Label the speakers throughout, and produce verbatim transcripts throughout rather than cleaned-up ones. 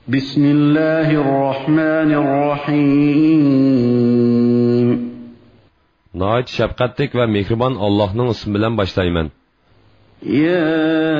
Speaker 1: بسم الله الرحمن الرحيم
Speaker 2: نهايت şefkatlik ve mehriban Allah'ın ismi bilen başlayman.
Speaker 1: يا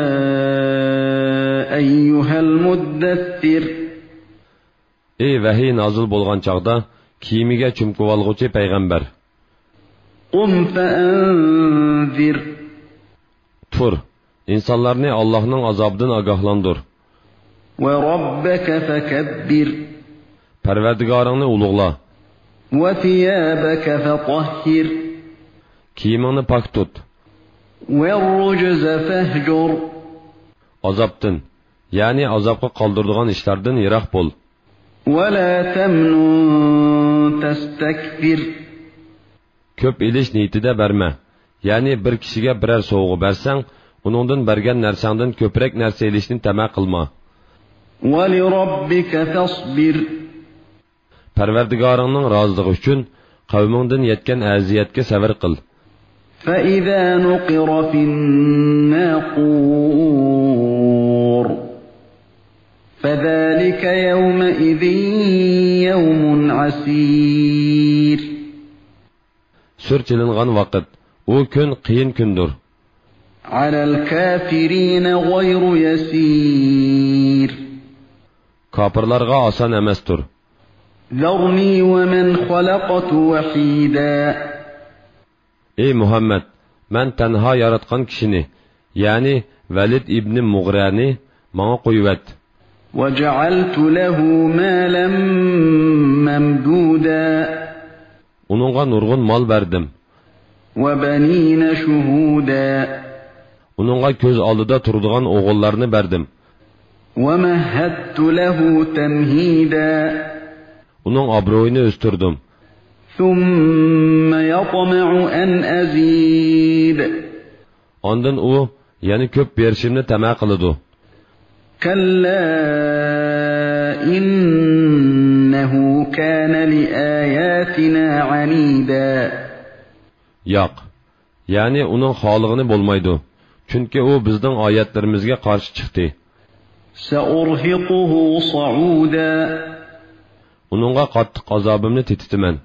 Speaker 1: أيها المدثر
Speaker 2: Ey vahiy nazil bolgan çağda kiyimiga çumkuvalğuchi payg'ambar.
Speaker 1: قم فأنذر
Speaker 2: Tur, insanlarni Allah'ın azabından agahlandır.
Speaker 1: وربك فكبر
Speaker 2: Parvardigarını ulug'la.
Speaker 1: وثيابك فطهر
Speaker 2: Kiyimini pak tut.
Speaker 1: والرجز فاهجر
Speaker 2: Azaptın, yani azapga qaldırdıgan işlerden yirak bol.
Speaker 1: ولا تمنن تستكبر
Speaker 2: Köp ilish niyetide berme. Yani bir kişiga birer soğuğu bersen, onundan bergen nersangdan köprek nerse ilishni tama qilma.
Speaker 1: ولربك فاصبر
Speaker 2: Parvardigarının razılığı üçün qavmingdan yetken aziyatga sabr qil.
Speaker 1: فإذا نقر في الناقور فذلك يومئذ يوم عسير
Speaker 2: Sür chilingan vaqt, u kun qiyin kundur.
Speaker 1: على الكافرين غير يسير
Speaker 2: Kafirlarga oson emasdir.
Speaker 1: ذرني ومن خلقت وحيدا
Speaker 2: Ey Muhammed, men tanha yaratgan kishini, yani Valid ibn Mug'rani manga qo'yvat.
Speaker 1: وجعلت له مالا ممدودا
Speaker 2: Uningga nurg'un mol berdim.
Speaker 1: وبنين شهودا
Speaker 2: Uningga ko'z oldida turadigan o'g'illarni berdim.
Speaker 1: ومهدت له تمهيدا
Speaker 2: Uning obro'yini o'stirdim.
Speaker 1: ثم يطمع أن أزيد
Speaker 2: Ondan u yana ko'p berishimni tama qiladi.
Speaker 1: كلا إنه كان لآياتنا عنيدا
Speaker 2: Yo'q. Yani uning xolig'ini bo'lmaydi. Chunki u bizning oyatlarimizga qarshi chiqdi.
Speaker 1: سأرهقه صعودا
Speaker 2: Uningga qattiq azobimni tetitaman.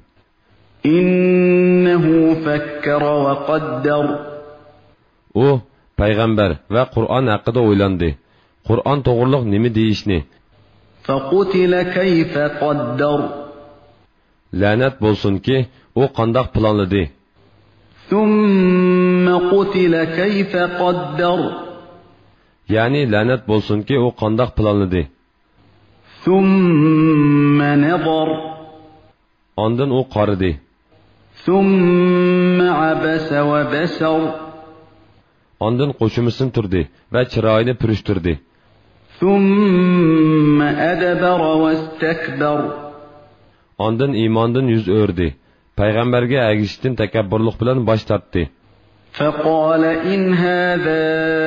Speaker 1: إنه فكر وقدر
Speaker 2: U payg'ambar va Qur'on haqida o'ylandi. Qur'on to'g'riliq nima deyishni,
Speaker 1: فقتل كيف قدر
Speaker 2: la'nat bo'lsinki, u qandoq planladi.
Speaker 1: ثم قتل كيف قدر
Speaker 2: Ya'ni la'nat bo'lsinki, u qandoq planladi.
Speaker 1: ثم نظر
Speaker 2: Ondan u qaridi.
Speaker 1: ثم عبس وبسر
Speaker 2: Ondan qo'shimisin turdi va chiroyini purishtirdi.
Speaker 1: ثم أدبر واستكبر
Speaker 2: Ondan iymondan yuz o'rdi. Payg'ambarga agishishdan takabburlik bilan bosh tortdi.
Speaker 1: فقال إن هذا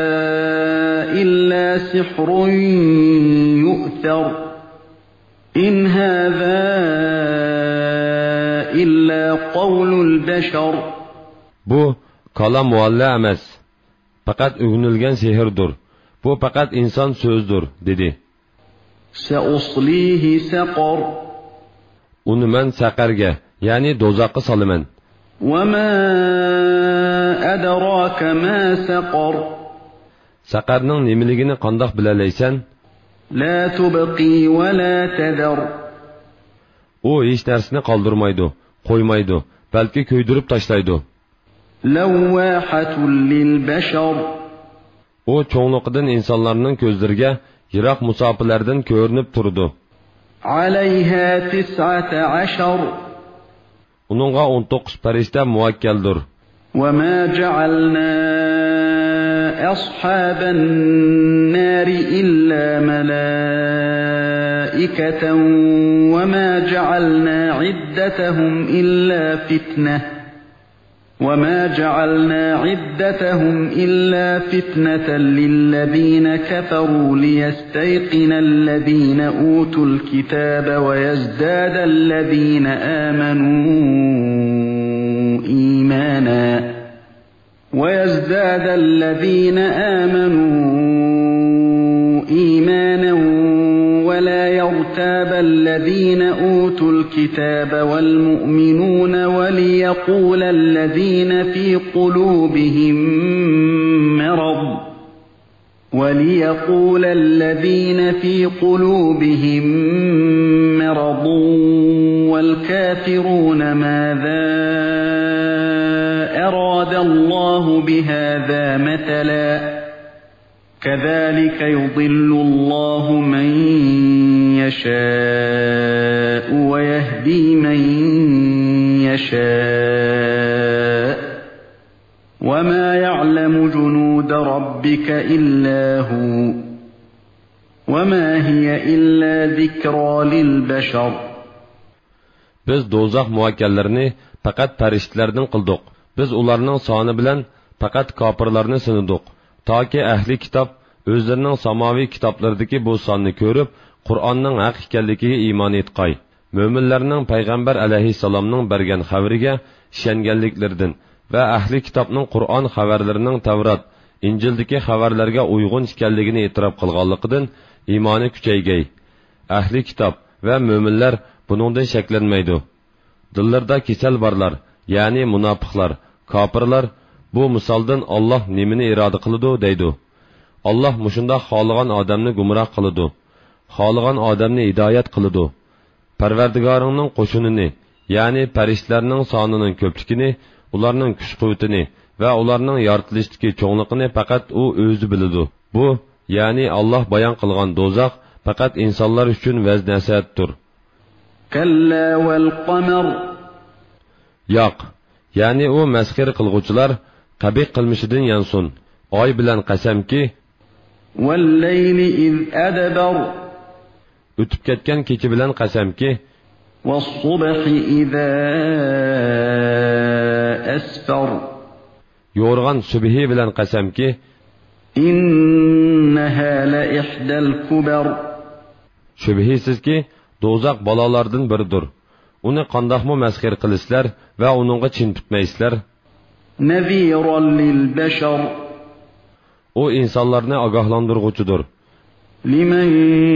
Speaker 1: إلا سحر يؤثر إن هذا إلا قول البشر
Speaker 2: Bu kalam mualla emas. Faqat o'gnilgan sehrdir. Bu faqat inson so'zdir, dedi.
Speaker 1: سأصليه سقر
Speaker 2: Uni men saqarga, ya'ni do'zaxga solaman.
Speaker 1: وما أدراك ما سقر
Speaker 2: Saqarning nimaligini qandoq bilalaysan?
Speaker 1: لا تبقي ولا تذر
Speaker 2: U hech narsani qoldirmaydi, qo'ymaydi, balki ko'ydirib tashlaydi.
Speaker 1: لواحة للبشر
Speaker 2: U cho'ngliqidan insonlarning ko'zlariga yiroq musofilardan ko'rinib turdi.
Speaker 1: عليها تسعة عشر
Speaker 2: Uningga o'n to'qqiz farishta muakkaldir.
Speaker 1: وما جعلنا أصحاب النار إلا ملائكة وما جعلنا عدتهم إلا فتنة وما جعلنا عدتهم إلا فتنة للذين كفروا ليستيقن الذين أوتوا الكتاب ويزداد الذين آمنوا إيمانا ويزداد الذين آمنوا إيمانا ولا يرتاب الذين أوتوا الكتاب والمؤمنون وليقول الذين في قلوبهم مرض وليقول الذين في قلوبهم مرض والكافرون ماذا أراد الله بهذا مثلا كذلك يضل الله من يشاء ويهدي من يشاء وما يعلم جنود ربك إلا هو وما هي إلا ذكرى للبشر.
Speaker 2: Biz dozaq muakkallarni faqat farishtalardan qildik. Biz ularning soni bilan faqat kofirlarni sinadik. Toki ahli kitob o'zlarining samoviy kitoblaridagi bu sonni ko'rib, Qur'onning haq ekanligiga iymon etqay. Mo'minlarning payg'ambar alayhissalomning bergan xabariga ishonganliklaridan va ahli kitobning Qur'on xabarlarining Tavrat, Injildagi xabarlarga uyg'un ekanligini e'tirof qilganligidan iymoni kuchaygay. Ahli kitob va mo'minlar buningdan shaklanmaydi. Dillarda kasal borlar, ya'ni munofiqlar, kofirlar bu misoldan Alloh nimani iroda qiladi deydi. Alloh mushunda xohlagan odamni gumroh qiladi, xohlagan odamni hidoyat qiladi. Parvardigoringning qo'shinini, ya'ni farishtalarning sonining ko'pligini, ularning kuch-quvvatini va ularning yoritilishdagi cho'ngligini faqat u o'zi biladi. Bu, ya'ni Alloh bayon qilgan do'zax faqat insonlar uchun vaz-nasihatdir.
Speaker 1: Kalla val qamar.
Speaker 2: Yo'q, ya'ni u masxir qilguvchilar qabih qilmishidan yansun. Oy bilan qasamki,
Speaker 1: val layli iz adbar.
Speaker 2: O'tib ketgan kecha bilan qasamki,
Speaker 1: was subhi iza asfar.
Speaker 2: Yo'rg'an subhi bilan qasamki,
Speaker 1: innaha la ihdal kubar.
Speaker 2: Shubhisizki, do'zax balolardan biridir. Uni qandoqmi masxir qilisizlar va uningga chin tutmaysizlar?
Speaker 1: Naziran lil bashar.
Speaker 2: O insonlarni ogohlantiruvchidir.
Speaker 1: Liman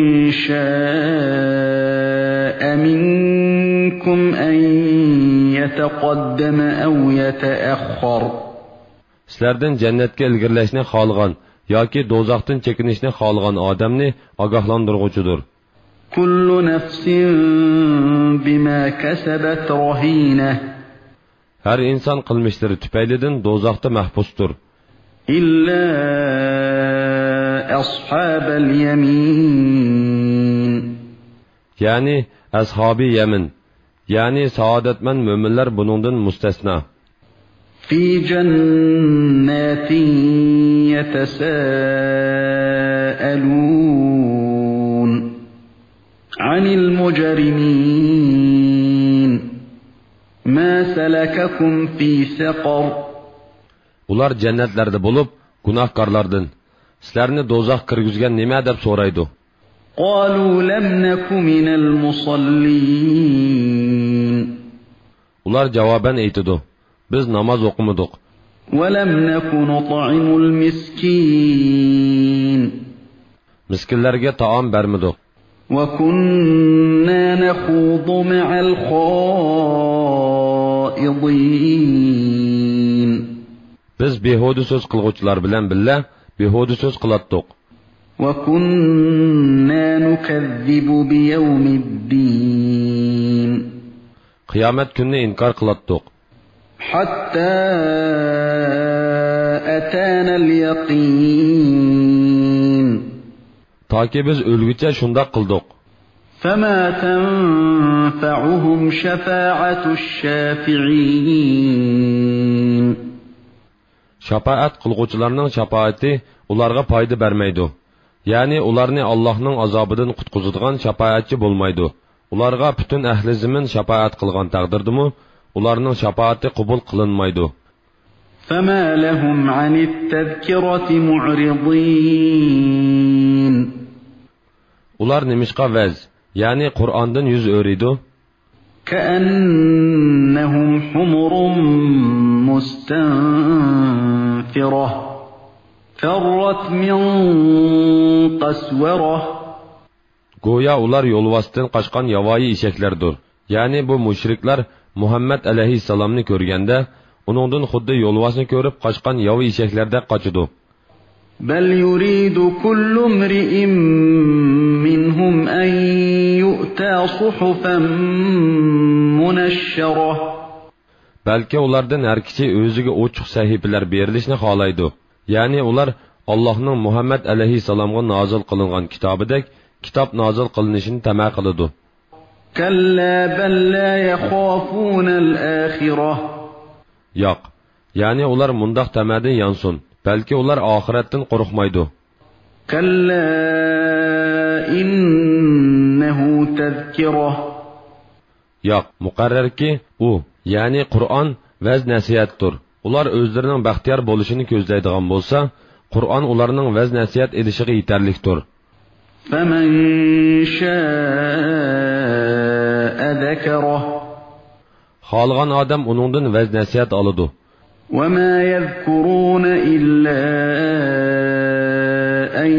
Speaker 1: sha'a minkum an yataqaddama aw yata'akhkhar.
Speaker 2: Sizlardan jannatga ilgirlashni xohlagan yoki do'zaxdan chekinishni xohlagan odamni ogohlantiruvchidir.
Speaker 1: Kullu nafsin bima kasabat rahina.
Speaker 2: Har inson qilmishlari tufaylidan do'zaxda mahbusdir.
Speaker 1: İlla ashabal yamin.
Speaker 2: Yani ashabi yamin. Yani saadetmen müminler bunundan mustasna.
Speaker 1: Fi cennetin yetesâelûn. Anil mujrimin. Ma selekakum fi saqar.
Speaker 2: Ular cennetlerde bulup günahkarlardan sizlarni do'zax kirgizgan nima deb so'raydi.
Speaker 1: Qalu lam naku minal musallin.
Speaker 2: Ular javoban aytidi: biz namoz o'qimadik.
Speaker 1: Va lam naku nut'imul miskin.
Speaker 2: Miskinlarga taom bermadik.
Speaker 1: Va kunna nakhudu ma'al khaidin.
Speaker 2: Biz behuda so'z qilguvchilar bilan billa behuda so'z qilatdik.
Speaker 1: Va kunna nukazzibu biyawmiddin.
Speaker 2: Qiyomat kunini inkor qilatdik.
Speaker 1: Hatta atana al-yaqin.
Speaker 2: Toki biz o'lguncha shundoq qildik.
Speaker 1: Fama tanfa'uhum shafa'atush shafi'in.
Speaker 2: Shafaat qilguvchilarning shafaati ularga foyda bermaydi. Ya'ni ularni Allohning azobidan qutqizadigan shafaatchi bo'lmaydi. Ularga butun ahli zamin shafaat qilgan taqdirdimi, ularning shafaati qabul qilinmaydi.
Speaker 1: Fama lahum 'anit tadhkirati mu'ridin.
Speaker 2: Ular nimishqa vaz, ya'ni Qur'ondan yuz o'riydi.
Speaker 1: Ka'annahum humurun mustanfirah. Farrat min qaswarah.
Speaker 2: Go'yo ular yo'lvosdan qochgan yovvoyi eshaklardir. Ya'ni bu mushriklar Muhammad alayhissalomni ko'rganda, uningdan xuddi yo'lvosni ko'rib qochgan yovvoyi eshaklardek qochidi.
Speaker 1: بل يريد كل امرئ منهم أن يؤتى صحفا منشرة.
Speaker 2: Balki ulardan har kishi o'ziga ochiq sahifalar berilishni xohlaydi. Ya'ni ular Allohning Muhammad alayhissalomga nozil qilingan kitobidek kitob nozil qilinishini tama qiladi.
Speaker 1: كلا بل لا يخافون الآخرة.
Speaker 2: Yo'q. Ya'ni ular mundaq tamadin yansun. Balki ular oxiratdan qo'rqmaydi.
Speaker 1: كلا إنه تذكرة.
Speaker 2: Yo'q, muqarrarki u, ya'ni Qur'on vaz nasihatdir. Ular o'zlarining baxtiyor bo'lishini ko'zlaydigan bo'lsa, Qur'on ularning vaz nasihat elishiga yetarlikdir.
Speaker 1: فمن شاء ذكره.
Speaker 2: Xohlagan odam uningdan vaz nasihat oladi.
Speaker 1: وما يذكرون إلا أن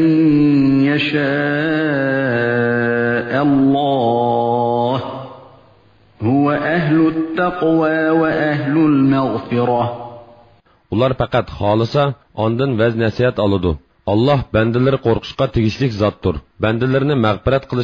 Speaker 1: يشاء الله هو أهل التقوى وأهل المغفرة.
Speaker 2: Ular faqat xolisa ondan vaz nasihat oladi. Allah bandaları qo'rqishga tegishlik zotdir. Bandalarni mag'firat qilish